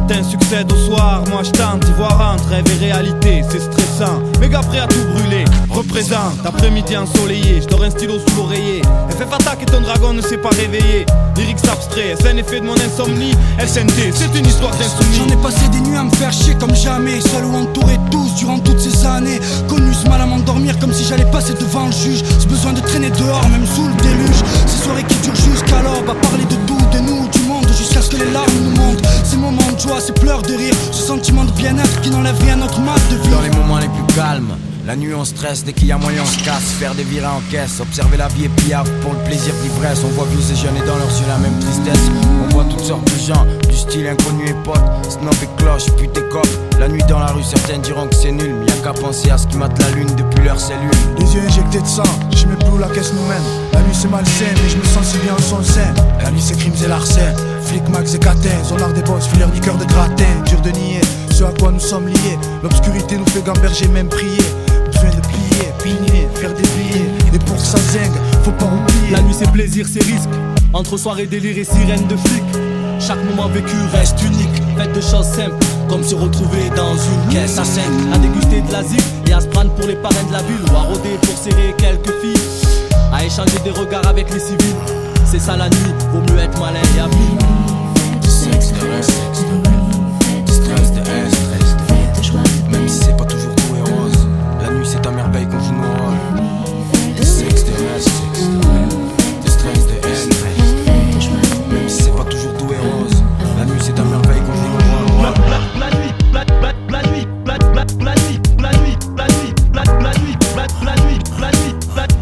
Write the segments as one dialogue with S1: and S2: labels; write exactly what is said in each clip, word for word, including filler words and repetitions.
S1: matin succède au soir, moi je tente d'y voir entre rêve et réalité, c'est stressant. Méga prêt à tout brûler, représente, après-midi ensoleillé, je dors un stylo sous l'oreiller. F F attaque et ton dragon ne s'est pas réveillé. Lyrics abstrait, c'est un effet de mon insomnie. S N T, c'est une histoire d'insomnie.
S2: J'en ai passé des nuits à me faire chier comme jamais, seul ou entouré de tous durant toutes ces années. Connu ce mal à m'endormir comme si j'allais passer devant le juge. Ce besoin de traîner dehors même sous le déluge. Ces soirées qui durent jusqu'à l'aube, à parler de tout, de nous, du monde, jusqu'à ce que les larmes nous montent. Ces moments de joie, ces pleurs de rire, ce sentiment de bien-être qui n'enlève rien à notre mode de vie.
S3: Dans les moments les plus calmes, la nuit on stresse, dès qu'il y a moyen on se casse. Faire des virées en caisse, observer la vie et pillave pour le plaisir d'ivresse. On voit vieux et jeunes et dans leurs yeux la même tristesse. On voit toutes sortes de gens, du style inconnu et potes, snob et cloche, pute et cop. La nuit dans la rue, certains diront que c'est nul, mais y'a qu'à penser à ce qui mate la lune depuis leurs cellules.
S4: Les yeux injectés de sang, je sais même plus où la caisse nous mène. La nuit c'est malsain, mais je me sens si bien en son sein. La nuit c'est crimes et larcins, flics, max et catins. Zonard des boss, fileurs, liqueur de gratin. Dur de nier ce à quoi nous sommes liés. L'obscurité nous fait gamberger, même prier. Besoin de plier, pigner, faire des billets. Et pour ça zingue, faut pas oublier.
S5: La nuit c'est plaisir, c'est risque. Entre soirée délire et sirène de flics. Chaque moment vécu reste unique. Faites de choses simples, comme se retrouver dans une caisse à cinq. À déguster de la zig et à se prendre pour les parrains de la ville. Ou à rôder pour serrer quelques filles. À échanger des regards avec les civils. C'est ça la nuit, vaut mieux être malin et habile.
S3: Sexe de reste, sexe de stress de stress de même si c'est pas toujours tout et rose. La nuit c'est ta merveille qu'on joue nos rôles. Sexe de reste, sexe de stress de stress même si c'est pas toujours tout et rose. La nuit c'est ta merveille qu'on joue nos rôles.
S5: La nuit, la nuit, la nuit, la nuit, la nuit, la nuit, la nuit, la nuit, la nuit, la nuit.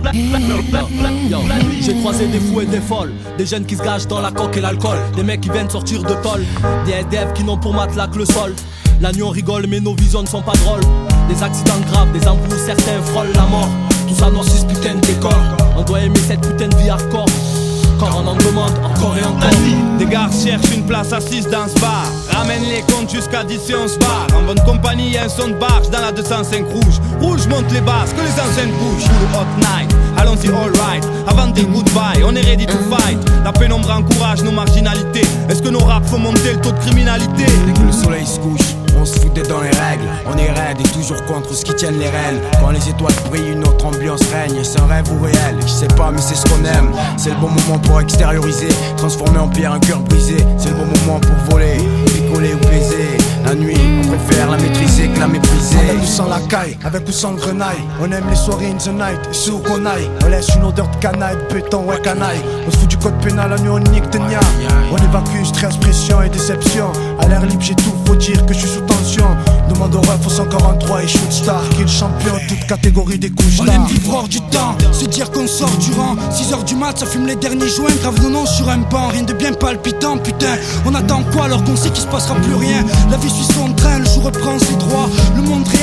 S5: La nuit, j'ai croisé des fous et des folles, des jeunes qui se gâchent dans la coque et l'alcool, des mecs qui viennent sortir de tôle, des S D F qui n'ont pour matelas que le sol. La nuit on rigole mais nos visions ne sont pas drôles. Des accidents graves, des embrouilles, certains frôlent la mort. Tout ça noircit ce putain de décor. On doit aimer cette putain de vie hardcore. Quand on en demande encore et encore.
S1: Des gars cherchent une place assise dans ce bar. Ramène les comptes jusqu'à dix et on se barre. En bonne compagnie y'a un son de barge dans la deux cent cinq rouge. Rouge monte les basses, que les anciennes bougent. Sous le hot night, allons-y alright. Avant des goodbye, on est ready to fight. La pénombre encourage nos marginalités. Est-ce que nos raps font monter le taux de criminalité?
S3: Dès que le soleil se couche, on se fout dans les règles. On est raide et toujours contre ce qui tiennent les rênes. Quand les étoiles brillent, une autre ambiance règne. C'est un rêve ou réel, je sais pas mais c'est ce qu'on aime. C'est le bon moment pour extérioriser, transformer en pierre un cœur brisé. C'est le bon moment pour voler, picoler ou baiser. La nuit, on préfère la maîtriser que la mépriser.
S4: Avec ou sans la caille, avec ou sans grenaille. On aime les soirées in the night, et sous qu'on aille. On laisse une odeur de canaille, de béton, ouais canaille. On se fout du code pénal, la nuit on nique de nia. On évacue stress, pression et déception. À l'air libre j'ai tout, faut dire que je suis sous tension. Demande au ref au cent quarante-trois et shoot star. Qui est le champion, toute catégorie des couches.
S2: On aime vivre hors du temps, se dire qu'on sort du rang. Six heures du mat, ça fume les derniers joints. Grave nos noms sur un banc, rien de bien palpitant, putain. On attend quoi alors qu'on sait qu'il se passera plus rien? La vie suit son train, le jour reprend ses droits. Le monde